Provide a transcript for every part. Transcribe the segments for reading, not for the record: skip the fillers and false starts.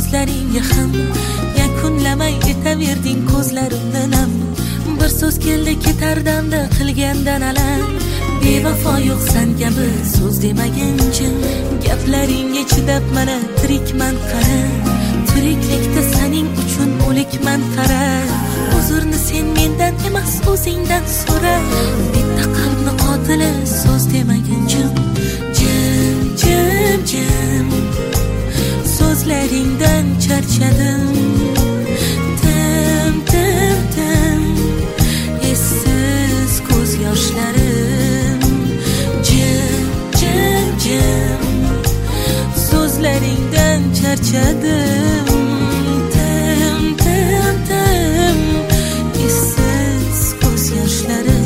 so'zlaringga ham yakunlamay etaverding ko'zlarimni nam. Bir so'z keldi ketar damda qilgandan alam. Bevafo yo'q san kabi so'z demaguncha gaplaringga chidab mana tirikman qara. Tiriklikda sening uchun o'likman qara. Uzrni sen mendan emas o'zingdan so'ra. Bitta qalbni qotili so'z demaguncha jim jim jim so'zlaringdan charchadim. Tim tim tim essiz ko'z yoshlarim. Jim jim jim so'zlaringdan charchadim. Tim tim tim essiz ko'z yoshlarim.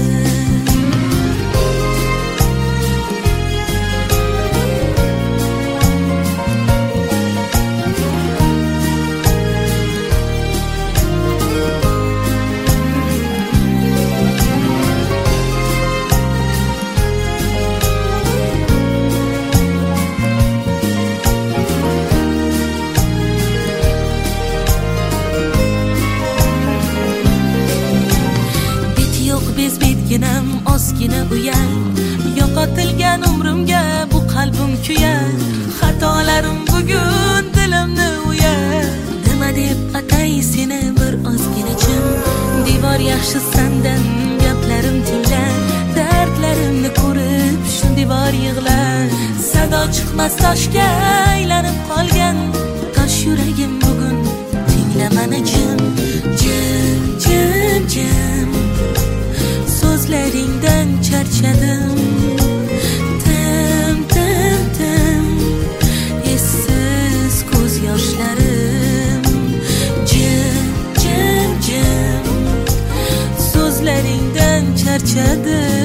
Bezbetginam ozgina uyal. Yo'qotilgan umrimga bu qalbim kuyar. Xatolarim bugun dilimni uyar. Nima deb atay seni bir ozgina jim. Devor yaxshi sandan gaplarim tinglar. Dardlarimni ko'rib shu devor yig'lar. Sado chiqmas toshga aylanib qolgan. Tosh yuragim bugun tinglamani jim. Jim jim jim so'zlaringdan charchadim. Tim tim tim essiz ko'z yoshlarim. Jim jim jim so'zlaringdan charchadim.